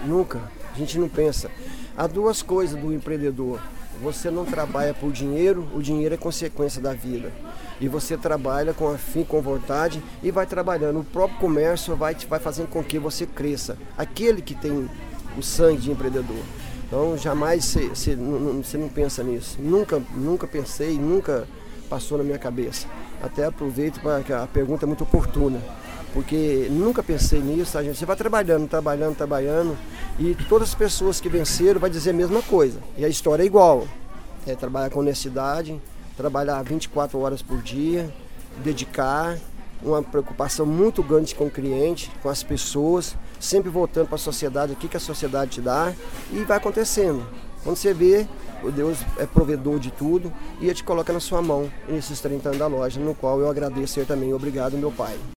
Nunca. A gente não pensa. Há duas coisas do empreendedor. Você não trabalha por dinheiro, o dinheiro é consequência da vida. E você trabalha com afim, com vontade e vai trabalhando. O próprio comércio vai fazendo com que você cresça. Aquele que tem o sangue de empreendedor. Então jamais você não pensa nisso. Nunca pensei, nunca passou na minha cabeça. Até aproveito para que a pergunta é muito oportuna. Porque nunca pensei nisso, a gente. Você vai trabalhando e todas as pessoas que venceram vai dizer a mesma coisa. E a história é igual. É trabalhar com honestidade, trabalhar 24 horas por dia, dedicar, uma preocupação muito grande com o cliente, com as pessoas, sempre voltando para a sociedade, o que a sociedade te dá, e vai acontecendo. Quando você vê, o Deus é provedor de tudo e Ele te coloca na sua mão nesses 30 anos da loja, no qual eu agradeço também. Obrigado, meu pai.